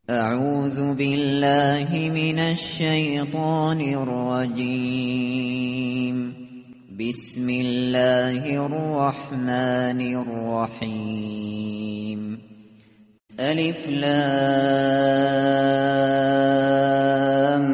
اعوذ بالله من الشیطان الرجیم. بسم الله الرحمن الرحیم. الف لام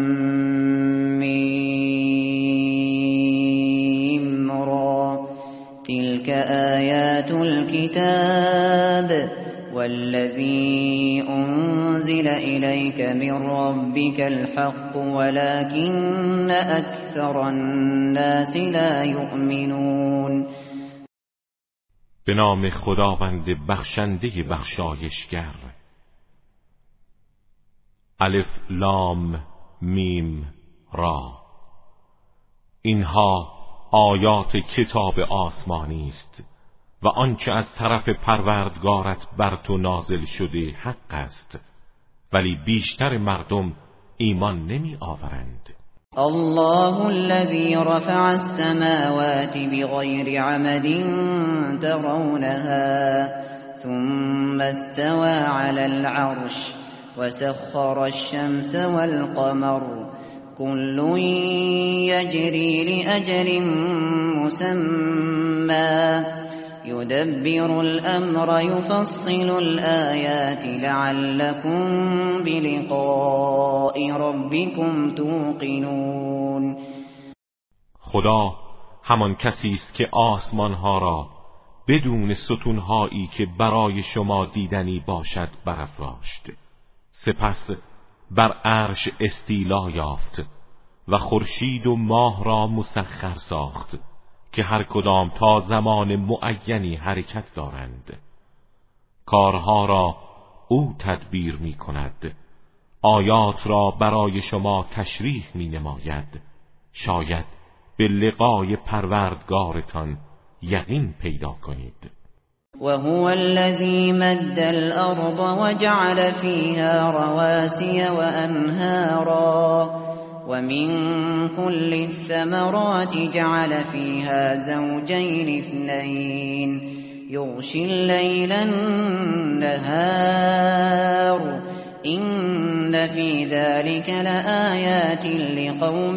میم را تلك آیات الكتاب والذی انزل إليك من ربك الحق ولكن أكثر الناس لا يؤمنون. به نام خداوند بخشنده بخشایشگر. الف لام میم را. اینها آیات کتاب آسمانی است و آنچه از طرف پروردگارت بر تو نازل شده حق است، ولی بیشتر مردم ایمان نمی آورند. الله الذي رفع السماوات بغير عمد ترونها ثم استوى على العرش وسخر الشمس والقمر كل يجري لأجل مسمى يدبر الأمر يفصل الآيات لعلكم بلقاء ربكم توقنون. خدا همان کسی است که آسمانها را بدون ستونهایی که برای شما دیدنی باشد برافراشت، سپس بر عرش استیلا یافت و خورشید و ماه را مسخر ساخت که هر کدام تا زمان معینی حرکت دارند. کارها را او تدبیر می کند، آیات را برای شما تشریح می نماید، شاید به لقای پروردگارتان یقین پیدا کنید. وهو الذي مد الأرض وجعل فيها رواسي وأنهارا ومن كل الثمرات جعل فيها زوجين اثنين يغشي الليل النهار إن في ذلك لآيات لقوم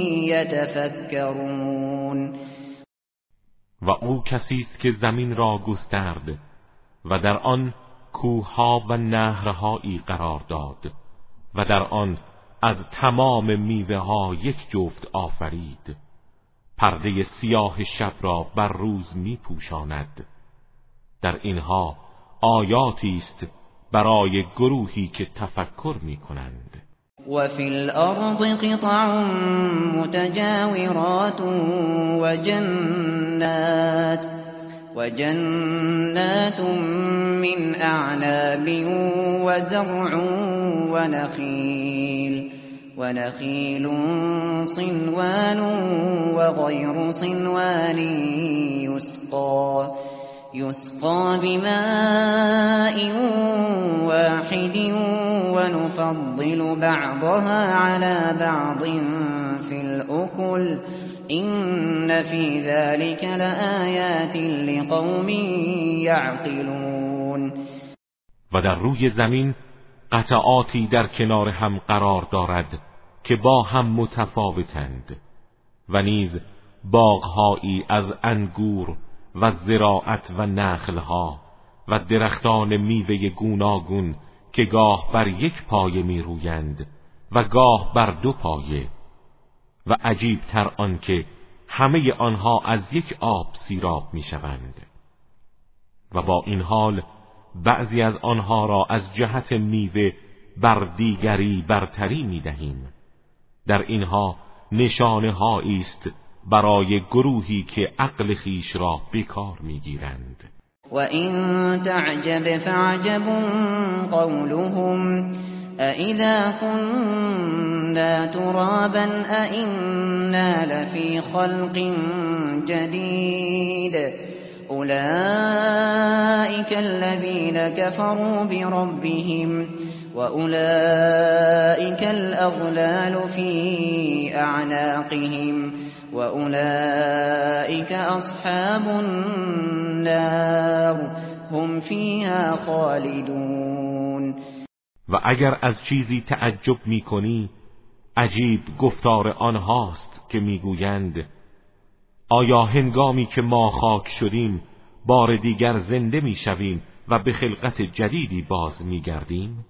يتفكرون. و او کسی است که زمین را گسترد و در آن کوهها و نهرهایی قرار داد و در آن از تمام میوه ها یک جفت آفرید. پرده سیاه شب را بر روز می پوشاند. در اینها آیاتی است برای گروهی که تفکر می کنند. و فی الارض قطع متجاورات وجنات من اعناب وزرع ونخيل صنوان وغير صنوان يسقى بماء واحد ونفضل بعضها على بعض في الأكل إن في ذلك لآيات لقوم يعقلون. و در روی زمین قطعاتی در کنار هم قرار دارد که با هم متفاوتند و نیز باغهایی از انگور و زراعت و نخلها و درختان میوه گوناگون که گاه بر یک پایه می رویند و گاه بر دو پایه، و عجیب تر آن که همه آنها از یک آب سیراب می شوند و با این حال بعضی از آنها را از جهت میوه بر دیگری برتری می دهیم. در اینها نشانه هایی است برای گروهی که عقل خیش را بیکار می گیرند. و این تعجب فعجب قولهم أَإِذَا كُنَّا تُرَابًا أَإِنَّا لَفِي خَلْقٍ جَدِيدٍ أُولَئِكَ الَّذِينَ كَفَرُوا بِرَبِّهِمْ وَأُولَئِكَ الْأَغْلَالُ فِي أَعْنَاقِهِمْ وَأُولَئِكَ أَصْحَابُ النَّارِ هُمْ فِيهَا خَالِدُونَ. و اگر از چیزی تعجب می‌کنی عجیب گفتار آنهاست که می‌گویند آیا هنگامی که ما خاک شدیم بار دیگر زنده می‌شویم و به خلقت جدیدی باز می‌گردیم؟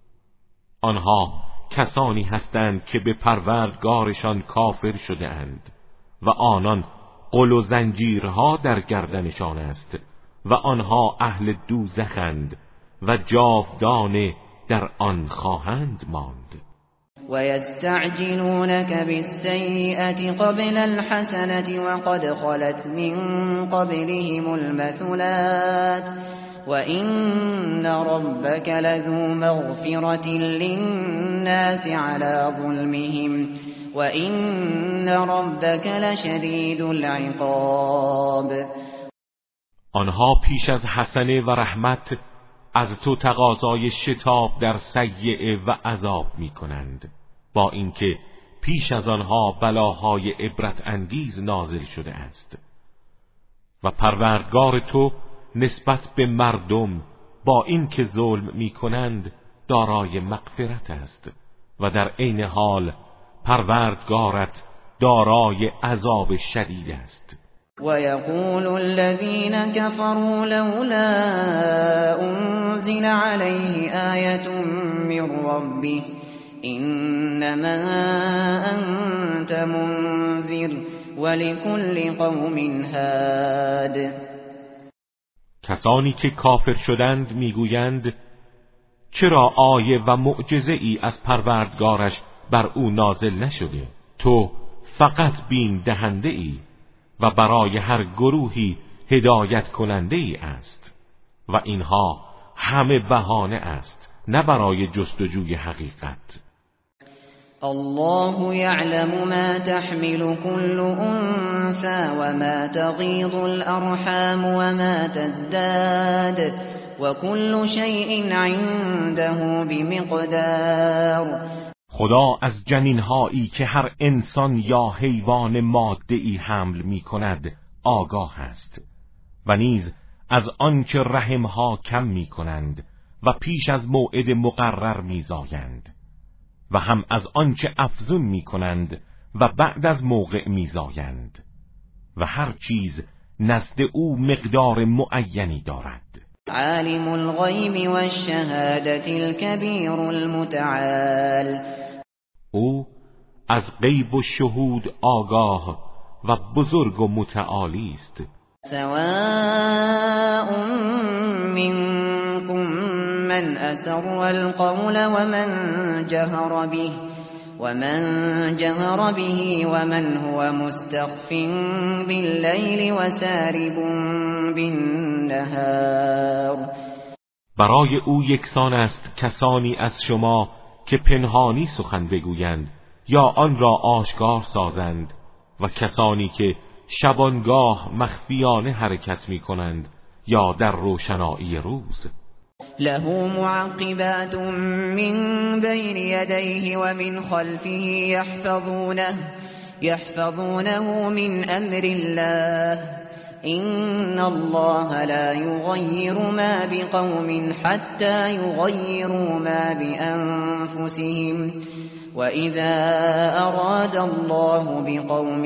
آنها کسانی هستند که به پروردگارشان کافر شده اند و آنان غل و زنجیرها در گردنشان است و آنها اهل دوزخند و جاودانه در آن خواهند ماند. وَيَسْتَعْجِلُونَكَ بِالسَّيِّئَةِ قَبْلَ الْحَسَنَةِ وَقَدْ خَلَتْ مِنْ قَبْلِهِمُ الْمَثُلَاتُ وَإِنَّ رَبَّكَ لَذُو مَغْفِرَةٍ لِلنَّاسِ عَلَى ظُلْمِهِمْ وَإِنَّ رَبَّكَ لَشَدِيدُ الْعِقَابِ. آنها پیش از حسنه و رحمت از تو تقاضای شتاب در سیئه و عذاب می کنند، با اینکه پیش از آنها بلاهای عبرت انگیز نازل شده است. و پروردگار تو نسبت به مردم با اینکه ظلم می کنند دارای مغفرت است و در عین حال پروردگارت دارای عذاب شدید است. وَيَقُولُ الَّذِينَ كَفَرُوا لَوْلَا أُنزِلَ عَلَيْهِ آيَةٌ مِّن رَّبِّهِ إِنَّمَا أَنتَ مُنذِرٌ وَلِكُلِّ قَوْمٍ هَادٍ. کسانی که کافر شدند میگویند چرا آیه و معجزه ای از پروردگارش بر او نازل نشده؟ تو فقط بین دهنده ای و برای هر گروهی هدایت کننده ای است و اینها همه بهانه است نه برای جستجوی حقیقت. الله يعلم ما تحمل كل أنثى وما تغيض الأرحام وما تزداد وكل شيء عنده بمقدار. خدا از جنینهایی که هر انسان یا حیوان ماده‌ای حمل می کند آگاه است و نیز از آنچه رحمها کم می کنند و پیش از موعد مقرر می زایند و هم از آنچه افزون می کنند و بعد از موقع می زایند و هر چیز نزد او مقدار معینی دارد. عالم الغیب والشهادة الكبیر المتعال. او از غیب و شهود آگاه و بزرگ و متعالی است. سواء منكم من أسر القول ومن جهر به ومن هو مستخف بالليل وسارب بالنهار. برای او یکسان است کسانی از شما که پنهانی سخن بگویند یا آن را آشکار سازند و کسانی که شبانگاه مخفیانه حرکت می کنند یا در روشنایی روز. له معقبات من بین یدیه و من خلفه یحفظونه من امر الله إن الله لا يغير ما بقوم حتى يغيروا ما بأنفسهم وإذا أراد الله بقوم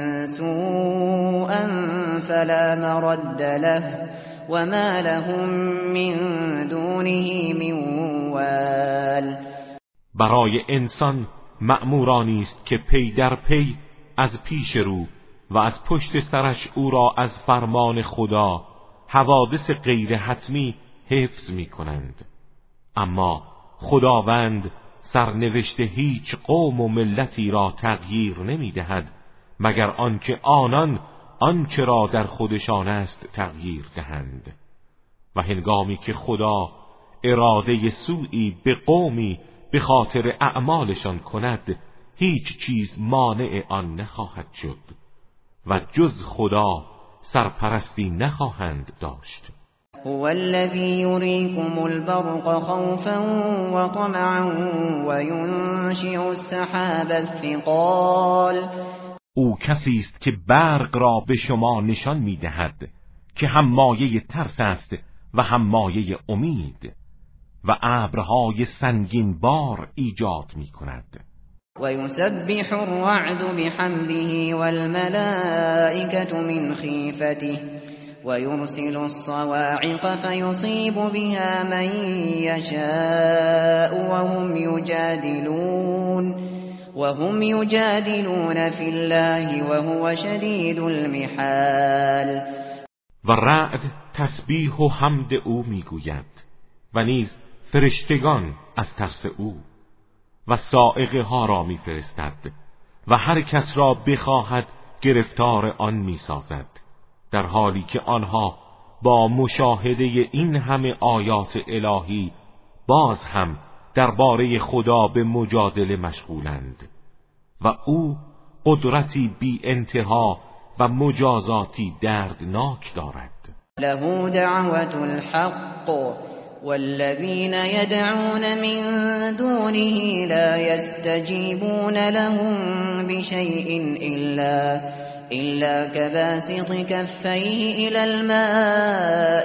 سوءا فلا مرد له وما لهم من دونه من وال. برای انسان مأمورانی است که پی در پی از پیش رو و از پشت سرش او را از فرمان خدا حوادث غیر حتمی حفظ می کنند. اما خداوند سرنوشت هیچ قوم و ملتی را تغییر نمی دهد مگر آنکه آنان آنچه را در خودشان است تغییر دهند. و هنگامی که خدا اراده سوئی به قومی به خاطر اعمالشان کند هیچ چیز مانع آن نخواهد شد و جز خدا سرپرستی نخواهند داشت. هو الذی یریکم البرق خوفا و طمعا و ینشئ السحاب الثقال. او کسی است که برق را به شما نشان می‌دهد که هم مایه ترس است و هم مایه امید و ابرهای سنگین بار ایجاد می‌کند. ويسبح الرعد بحمده والملائكة من خيفته ويرسل الصواعق فيصيب بها من يشاء وهم يجادلون في الله وهو شديد المحال. و رعد تسبیح و حمد او میگوید و نیز فرشتگان از ترس او، و صاعقه ها را میفرستد و هر کس را بخواهد گرفتار آن میسازد، در حالی که آنها با مشاهده این همه آیات الهی باز هم درباره خدا به مجادله مشغولند و او قدرتی بی انتها و مجازاتی دردناک دارد. له دعوة الحق والذين يدعون من دونه لا يستجيبون لهم بشيء إلا كباسط كفيه إلى الماء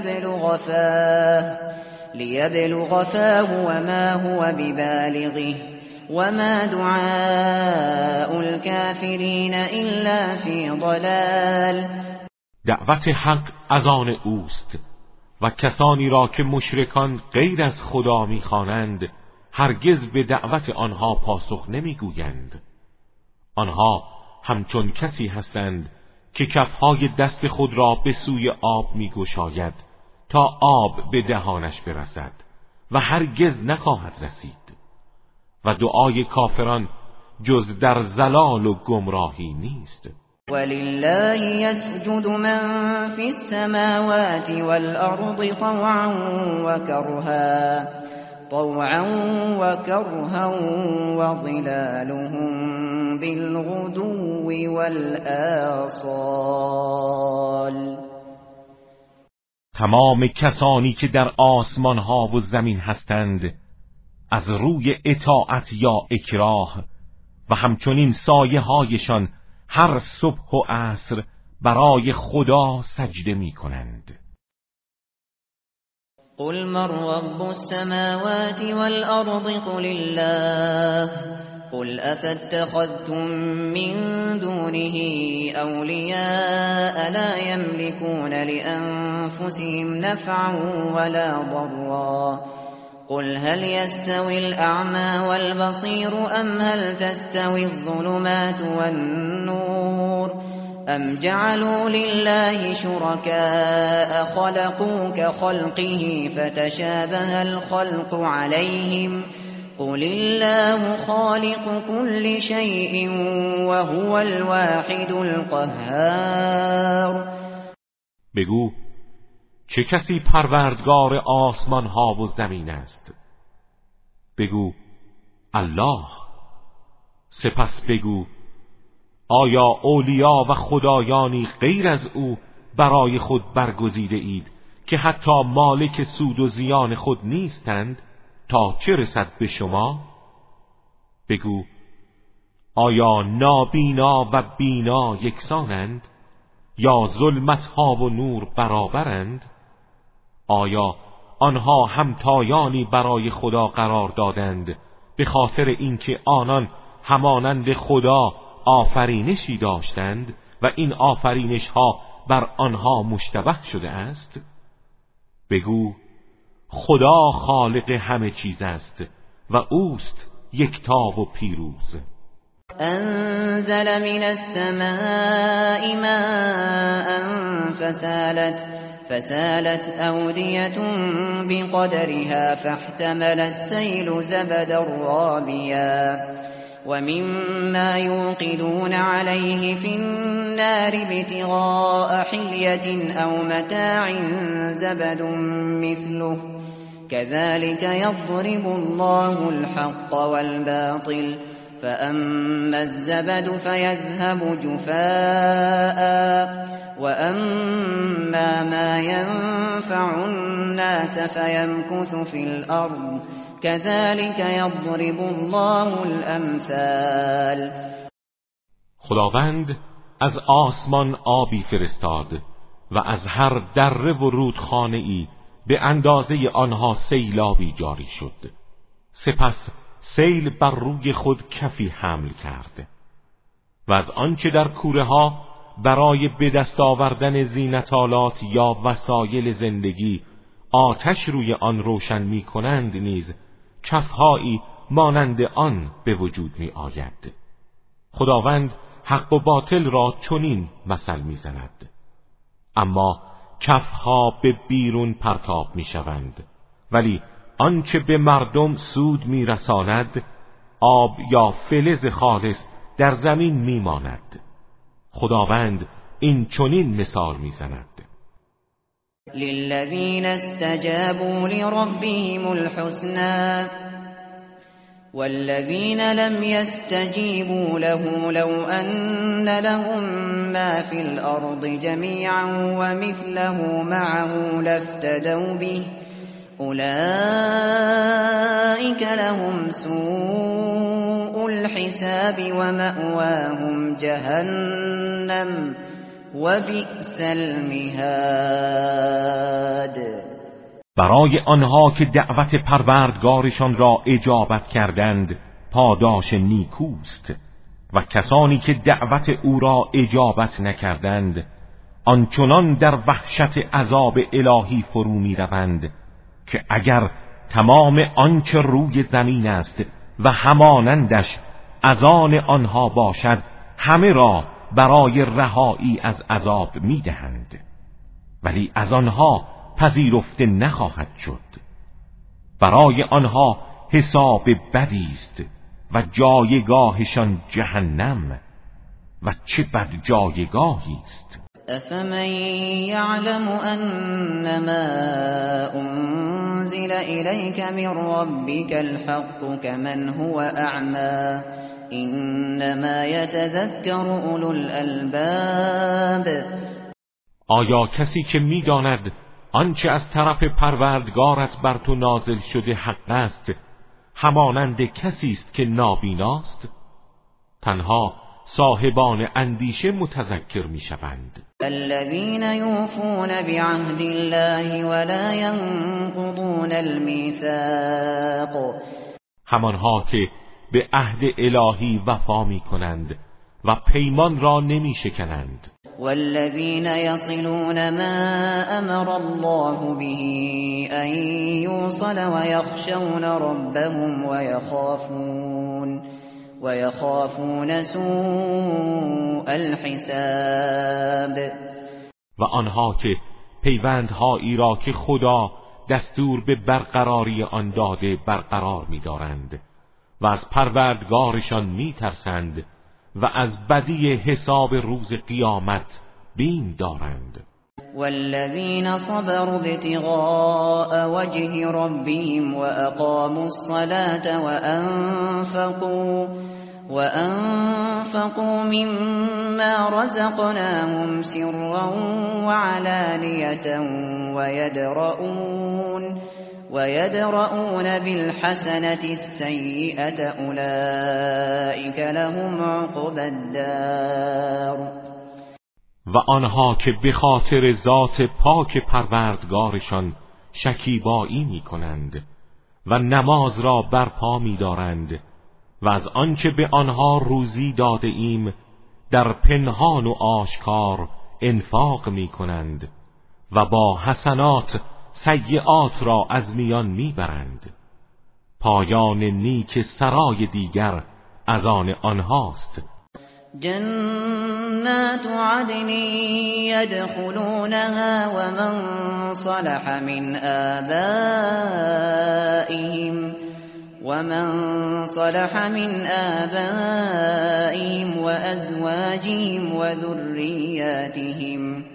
ليبلغ فاه وما هو ببالغه وما دعاء الكافرين إلا في ضلال. دعوت حق از آن اوست و کسانی را که مشرکان غیر از خدا می‌خوانند هرگز به دعوت آنها پاسخ نمی‌گویند. آنها همچون کسی هستند که کفهای دست خود را به سوی آب می‌گشاید تا آب به دهانش برسد و هرگز نخواهد رسید، و دعای کافران جز در ضلال و گمراهی نیست. ولله يسجد من في السماوات والأرض طوعا وكرها وظلالهم بالغدو والآصال. تمام کسانی که در آسمان ها و زمین هستند از روی اطاعت یا اکراه و همچنین سایه هایشان هر صبح و عصر برای خدا سجده می کنند. قل من رب السماوات والأرض قل الله قل أفاتخذتم من دونه أولياء لا يملكون لأنفسهم نفعا ولا ضرا قل هل يستوي الأعمى والبصير أم هل تستوي الظلمات والنور أم جعلوا لله شركاء خلقوا كخلقه فتشابه الخلق عليهم قل الله خالق كل شيء وهو الواحد القهار. بگو چه کسی پروردگار آسمان ها و زمین است؟ بگو الله. سپس بگو آیا اولیا و خدایانی غیر از او برای خود برگزیده اید که حتی مالک سود و زیان خود نیستند تا چه رسد به شما؟ بگو آیا نابینا و بینا یکسانند یا ظلمت ها و نور برابرند؟ آیا آنها همتایانی برای خدا قرار دادند به خاطر اینکه آنان همانند خدا آفرینشی داشتند و این آفرینش ها بر آنها مشتبه شده است؟ بگو خدا خالق همه چیز است و اوست یکتا و پیروز. انزل من السماء ماء فسالت أودية بقدرها فاحتمل السيل زبدا رابيا ومما يوقدون عليه في النار ابتغاء حلية أو متاع زبد مثله كذلك يضرب الله الحق والباطل فأما الزبد فيذهب جفاء وأما ما ينفع الناس فيمكث في الأرض كذلك يضرب الله الأمثال. خداوند از آسمان آبی فرستاد و از هر دره و رودخانه‌ای به اندازه آنها سیلابی جاری شد. سپس سیل بر روی خود کفی حمل کرد و از آنچه در کوره ها برای به دست آوردن زینت‌آلات یا وسایل زندگی آتش روی آن روشن می کنند نیز کفهایی مانند آن به وجود می آید. خداوند حق و باطل را چنین مثل می زند. اما کفها به بیرون پرتاب می شوند، ولی آنچه به مردم سود می رساند آب یا فلز خالص در زمین می ماند. خداوند این چنین مثال می زند. للذین استجابوا لربهم الحسنى والذین لم يستجيبوا له لو أن لهم ما في الأرض جميعا ومثله معه لافتدوا به أولئك لهم سوء الحساب ومأواهم جهنم وبئس المهاد. برای آنها که دعوت پروردگارشان را اجابت کردند پاداش نیکوست و کسانی که دعوت او را اجابت نکردند آنچنان در وحشت عذاب الهی فرو می روند که اگر تمام آنچه روی زمین است و همانندش از آن آنها باشد همه را برای رهایی از عذاب می دهند، ولی از آنها پذیرفته نخواهد شد. برای آنها حساب بدی است و جایگاهشان جهنم و چه بد جایگاهی است. افمن یعلم انما انزل الیک من ربک الحق کمن هو اعمی انما یتذکر اولو الالباب. آیا کسی که می‌داند آنچه از طرف پروردگارت بر تو نازل شده حق است همانند کسی است که نابیناست؟ تنها صاحبان اندیشه متذکر می‌شوند. الذين يوفون بعهد الله ولا ينقضون الميثاق. همانها که به عهد الهی وفا می‌کنند و پیمان را نمی‌شکنند. والذين يصلون ما امر الله به ان يوصل ويخشون ربهم ويخافون سوء الحساب. و آنها که پیوندهایی را که خدا دستور به برقراری آن داده برقرار می‌دارند و از پروردگارشان می‌ترسند و از بدی حساب روز قیامت بیم دارند. والذین صبروا ابتغاء وجه ربهم واقاموا الصلاة وانفقوا مما رزقناهم سرا وعلانية ويدرؤون بالحسنة السيئة أولئك لهم عقبى الدار. و آنها که به خاطر ذات پاک پروردگارشان شکیبایی می کنند و نماز را برپا می دارند و از آنچه به آنها روزی داده ایم در پنهان و آشکار انفاق می کنند و با حسنات سیئات را از میان میبرند، پایان نیک سرای دیگر از آن آنهاست. جنات عدن يدخلونها ومن صلح من آبائهم وأزواجهم وذرياتهم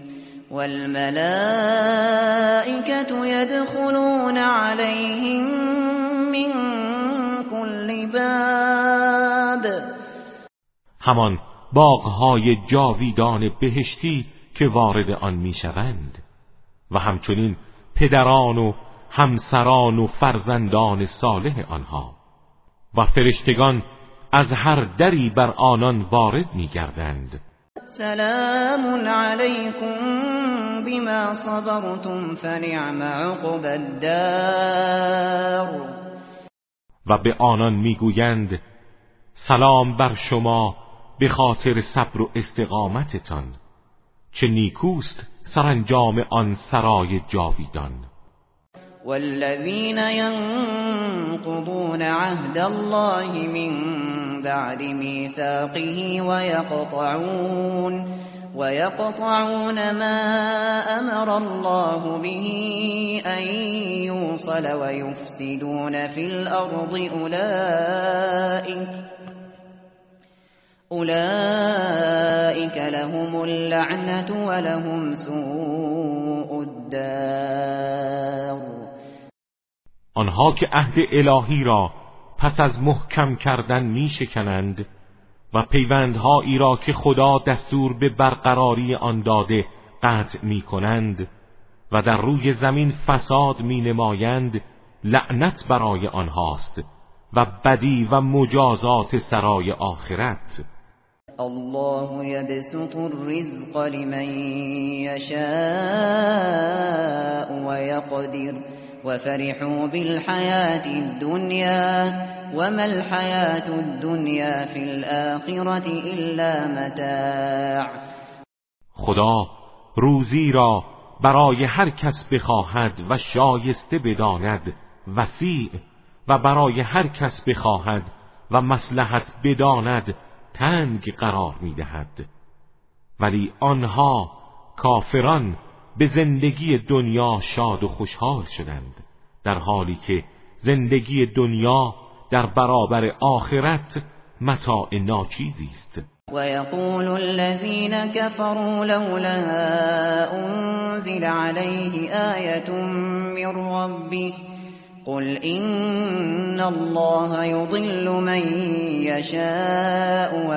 والملائكة يدخلون عليهم من كل باب. همان باغهای جاویدان بهشتی که وارد آن میشوند و همچنین پدران و همسران و فرزندان صالح آنها و فرشتگان از هر دری بر آنان وارد میگردند. سلام علیکم بما صبرتم فنعم عقبی الدار. و به آنان میگویند سلام بر شما به خاطر صبر و استقامتتان، چه نیکوست سرانجام آن سرای جاویدان. والذین ينقضون عهد الله من بعد میثاقه ويقطعون ما امر الله به ان یوصل ويفسدون في الارض اولئک لهم اللعنة ولهم سوء الدار. آنها که عهد الهی را پس از محکم کردن می شکنند و پیوندهایی را که خدا دستور به برقراری آن داده قطع می کنند و در روی زمین فساد می نمایند، لعنت برای آنهاست و بدی و مجازات سرای آخرت. الله يبسط الرزق لمن يشاء ويقدر وفرحوا بالحياة الدنيا وما الحياة الدنيا في الآخرة إلا متاع. خدا روزی را برای هر کس بخواهد و شایسته بداند وسیع، و برای هر کس بخواهد و مصلحت بداند تنگ قرار می‌دهد. ولی آنها کافران به زندگی دنیا شاد و خوشحال شدند، در حالی که زندگی دنیا در برابر آخرت متاع ناچیزی است. ويقول الذين كفروا لولا أنزل عليه آية من ربه قل إن الله يضل من يشاء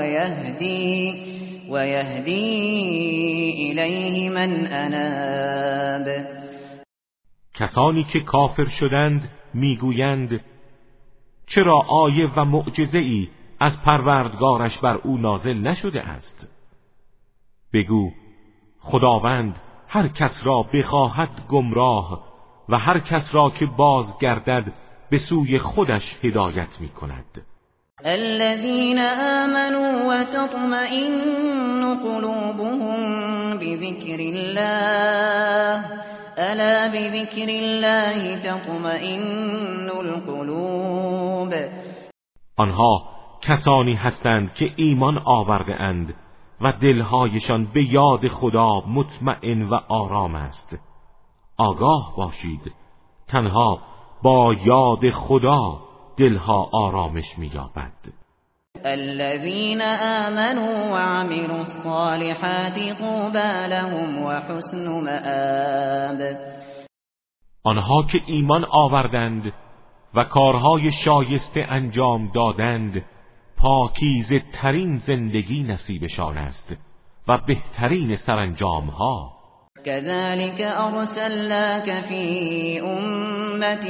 ويهدي إليه من أناب. کسانی که کافر شدند میگویند چرا آیه و معجزه‌ای از پروردگارش بر او نازل نشده است؟ بگو خداوند هر کس را بخواهد گمراه و هر کس را که بازگردد به سوی خودش هدایت می کند. الذين آمنوا وتطمئن قلوبهم بذكر الله الا بذكر الله تطمئن القلوب. آنها کسانی هستند که ایمان آورده اند و دلهایشان به یاد خدا مطمئن و آرام است. آگاه باشید تنها با یاد خدا دلها آرامش می‌یابد. الذين آمنوا وعملوا الصالحات طوبى لهم وحسن مآب. آنها که ایمان آوردند و کارهای شایسته انجام دادند پاکیزه ترین زندگی نصیبشان است و بهترین سرانجامها. كذلك أرسلناك في أمة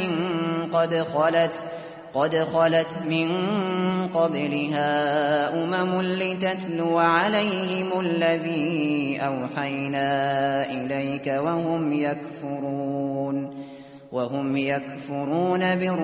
قد خلت من قبلها أمم لتتلو عليهم الذي أوحينا إليك وهم يكفرون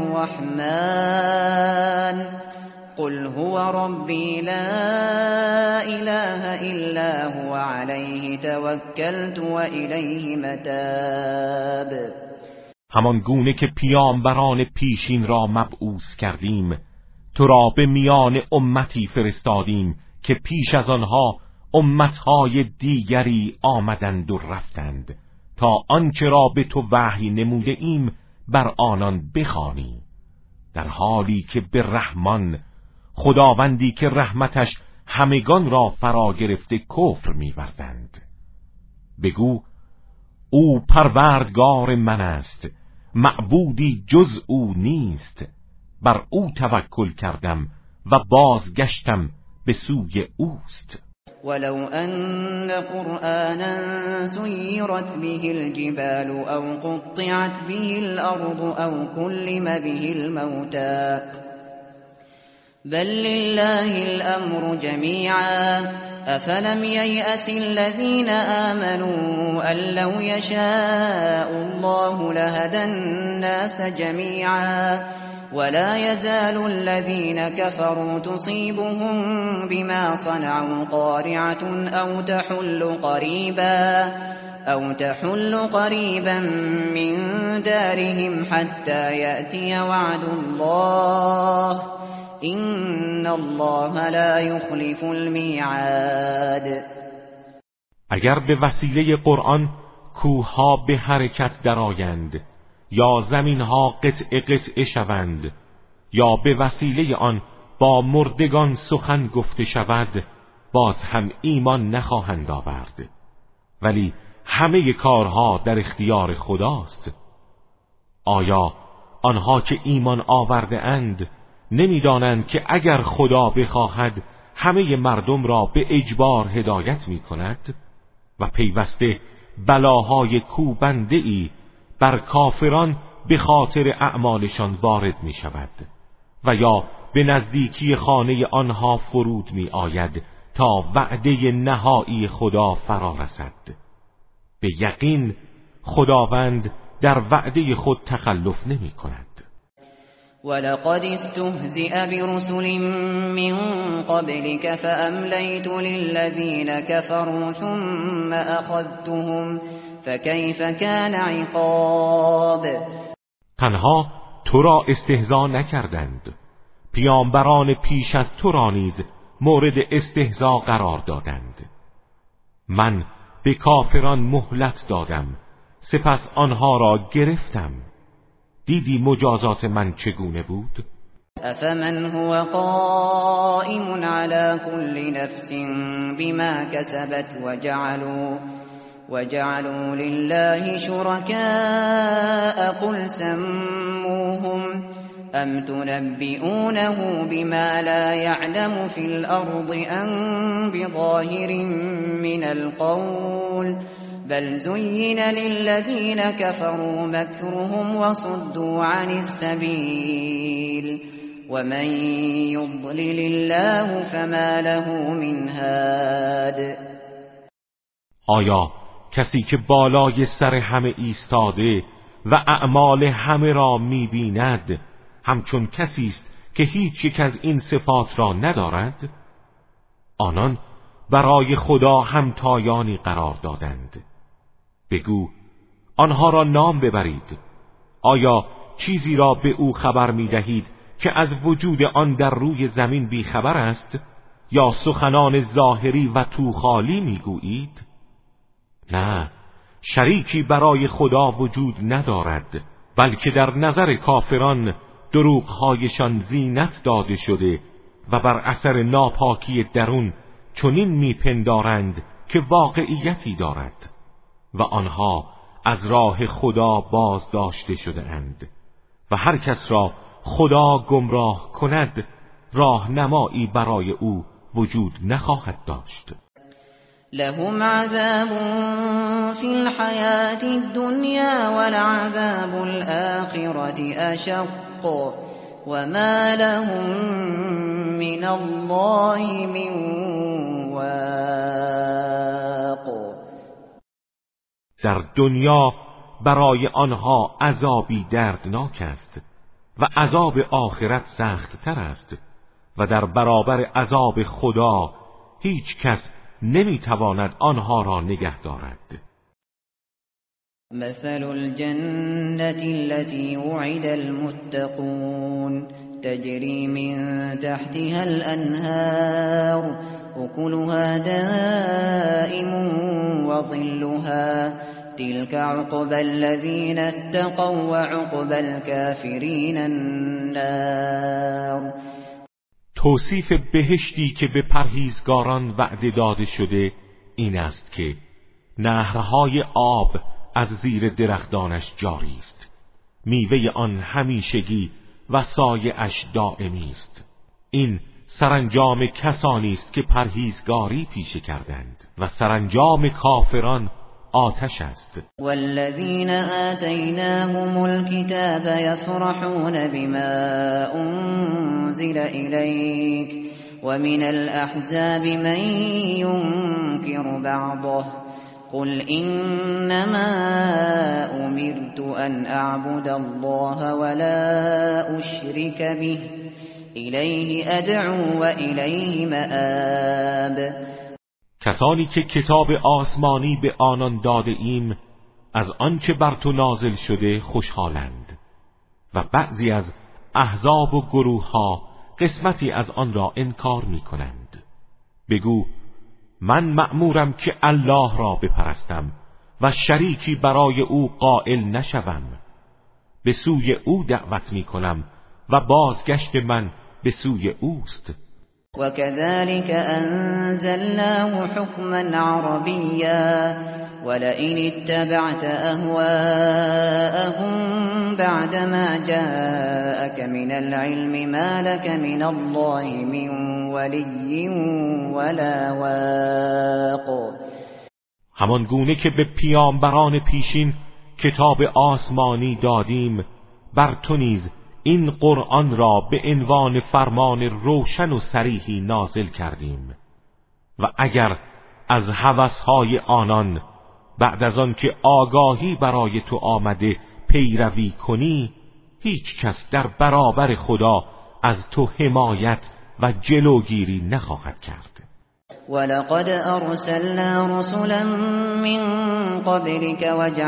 بالرحمن قل هو ربي لا إله إلا هو عليه توكلت وإليه متاب. همان گونه که پیامبران پیشین را مبعوث کردیم تو را به میان امتی فرستادیم که پیش از آنها امتهای دیگری آمدند و رفتند تا آنچه را به تو وحی نموده ایم بر آنان بخوانی، در حالی که به رحمان خداوندی که رحمتش همگان را فرا گرفته کفر می‌ورزند. بگو او پروردگار من است، معبودی جز او نیست، بر او توکل کردم و بازگشتم به سوی اوست. ولو أن قرآنا سيرت به الجبال أو قطعت به الأرض أو كلم به الموتى بل لله الأمر جميعا افلم ییأس الذین آمنوا ان لو یشاء الله لهدی الناس جمیعا ولا يزال الذين كفروا تصيبهم بما صنعوا قارعة أو تحل قريبا من دارهم حتى يأتي وعد الله إن الله لا يخلف الميعاد. اگر به وسیله قرآن کوهها به حرکت درآیند یا زمینها قطعه قطعه شوند یا به وسیله آن با مردگان سخن گفته شود باز هم ایمان نخواهند آورد، ولی همه کارها در اختیار خداست. آیا آنها که ایمان آورده اند نمی‌دانند که اگر خدا بخواهد همه مردم را به اجبار هدایت می کند و پیوسته بلاهای کوبنده‌ای بر کافران به خاطر اعمالشان وارد می شود و یا به نزدیکی خانه آنها فرود می آید تا وعده نهایی خدا فرا رسد. به یقین خداوند در وعده خود تخلف نمی کند. ولقد استهزئ برسل من قبلك فأمليت للذين كفروا ثم أخذتهم فكيف كان عقاب. تنها تو را استهزا نکردند، پیامبران پیش از تو را نیز مورد استهزا قرار دادند. من به کافران مهلت دادم، سپس آنها را گرفتم. دیدی مجازات من چگونه بود؟ افمن هو قائم على كل نفس بما كسبت وجعلوا لله شركاء قل سموهم ام تنبئونه بما لا يعلم في الأرض ام بظاهر من القول بل زين للذين كفروا مكرهم وصدوا عن السبيل ومن يضلل الله فما له من هاد. آیا کسی که بالای سر همه ایستاده و اعمال همه را می‌بیند همچون کسی است که هیچ یک از این صفات را ندارد؟ آنان برای خدا همتایانی قرار دادند. بگو آنها را نام ببرید. آیا چیزی را به او خبر می دهید که از وجود آن در روی زمین بیخبر است، یا سخنان ظاهری و توخالی می گویید؟ نه، شریکی برای خدا وجود ندارد، بلکه در نظر کافران دروغهایشان زینت داده شده و بر اثر ناپاکی درون چنین میپندارند که واقعیتی دارد و آنها از راه خدا باز داشته شده اند و هر کس را خدا گمراه کند راهنمایی برای او وجود نخواهد داشت. لهم عذاب في الحياة الدنيا ولعذاب الآخرة أشق وما لهم من الله من واق. در دنیا برای آنها عذابی دردناک است و عذاب آخرت سخت تر است و در برابر عذاب خدا هیچ کس نمیتواند آنها را نگه دارد. مثل الجنة التي وعد المتقون تجري من تحتها الأنهار أكلها دائم وظلها تلك عقبى الذين اتقوا وعقبى الكافرين النار. توصیف بهشتی که به پرهیزگاران وعده داده شده این است که نهرهای آب از زیر درختانش جاری است، میوه آن همیشگی و سایه‌اش دائمی است. این سرانجام کسانی است که پرهیزگاری پیشه کردند و سرانجام کافران آتش است. والذین آتیناهم الكتاب یفرحون بما انزل الیک ومن الأحزاب من ينكر بعضه قل إنما أمرت أن أعبد الله ولا أشرك به إلیه ادعو و الیه مآب. کسانی که کتاب آسمانی به آنان داده ایم از آنچه بر تو نازل شده خوشحالند و بعضی از احزاب و گروه ها قسمتی از آن را انکار می کنند. بگو من مأمورم که الله را بپرستم و شریکی برای او قائل نشوم. به سوی او دعوت می کنم و بازگشت من به سوی اوست. وكذلك أنزلناه حكما عربيا ولئن اتبعت أهواءهم بعدما جاءك من العلم ما لك من الله من ولي ولا واق. همان گونه که به پیامبران پیشین کتاب آسمانی دادیم بر تو نیز این قرآن را به عنوان فرمان روشن و صریحی نازل کردیم و اگر از هوسهای آنان بعد از آن که آگاهی برای تو آمده پیروی کنی هیچ کس در برابر خدا از تو حمایت و جلوگیری نخواهد کرد. ولقد ارسلنا رسلا من قبلك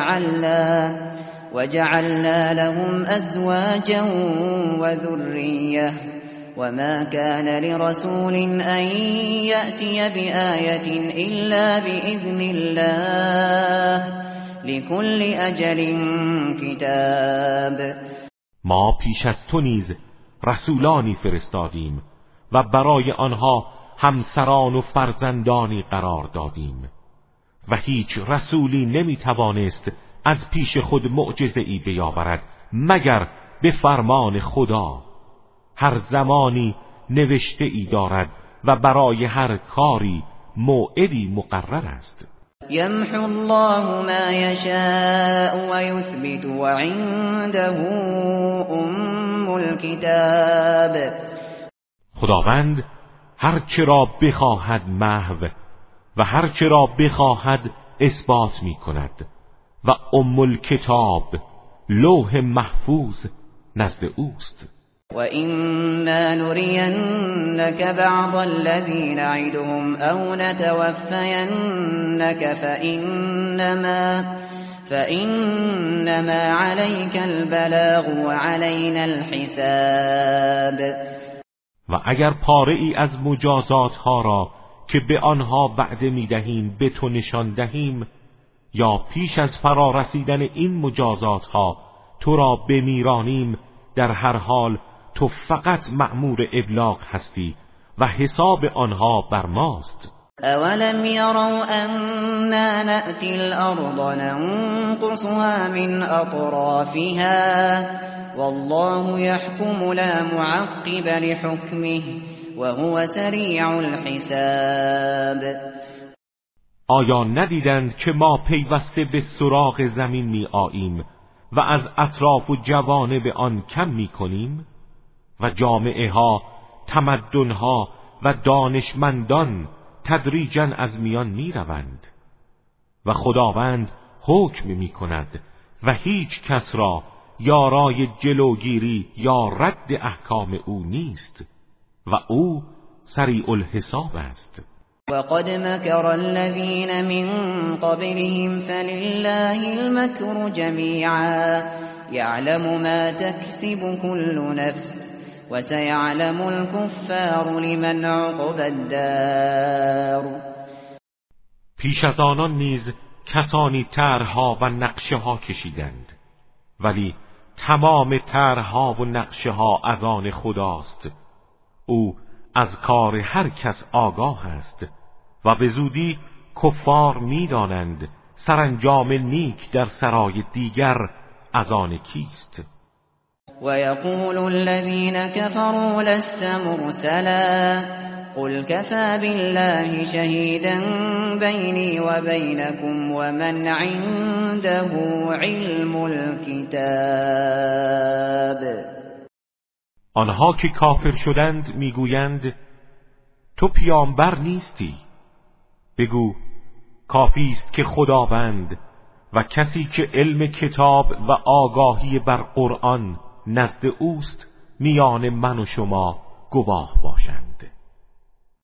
وجعلنا لهم أزواجا وذرية وما كان لرسول أن يأتي بآية إلا بإذن الله لكل أجل كتاب. ما پیش از تو نیز رسولانی فرستادیم و برای آنها همسران و فرزندانی قرار دادیم و هیچ رسولی نمیتوانست از پیش خود معجزه‌ای بیاورد مگر به فرمان خدا. هر زمانی نوشته ای دارد و برای هر کاری موعدی مقرر است. یمحو الله ما یشاء و یثبت و عنده ام الکتاب. خداوند هر چه را بخواهد محو و هر چه را بخواهد اثبات می کند و ام الکتاب لوح محفوظ نزد اوست. و اینا نرینک بعض الذین نعدهم او نتوفینک فإنما عليك البلاغ و علینا الحساب. و اگر پاره ای از مجازات ها را که به آنها وعده می دهیم به تو نشان دهیم یا پیش از فرارسیدن این مجازات ها تو را بمیرانیم، در هر حال تو فقط مأمور ابلاغ هستی و حساب آنها بر ماست. اولم يروا أنا نأتي الأرض ننقصها من أطرافها والله يحكم لا معقب لحكمه وهو سریع الحساب. آیا ندیدند که ما پیوسته به سراغ زمین می آییم و از اطراف و جوانب آن کم می کنیم و جامعه ها، تمدن ها و دانشمندان تدریجاً از میان می روند و خداوند حکم می کند و هیچ کس را یارای جلوگیری یا رد احکام او نیست و او سریع الحساب است. وقد مكر الذين من قبلهم فلله المكر جميعا يعلم ما تكسب كل نفس وسيعلم الكفار لمن عقب الدار. پیش از آنان نیز کسانی طرحها و نقشه ها کشیدند، ولی تمام طرحها و نقشه ها از آن خداست. او از کار هر کس آگاه است و به زودی کفار می‌دانند سرانجام نیک در سرای دیگر از آن کیست. ويقول الذين كفروا لست مرسلا قل كفى بالله شهيدا بيني وبينكم ومن عنده علم الكتاب. آنها که کافر شدند میگویند تو پیامبر نیستی. بگو کافی است که خداوند و کسی که علم کتاب و آگاهی بر قرآن نزد اوست میان من و شما گواه باشند.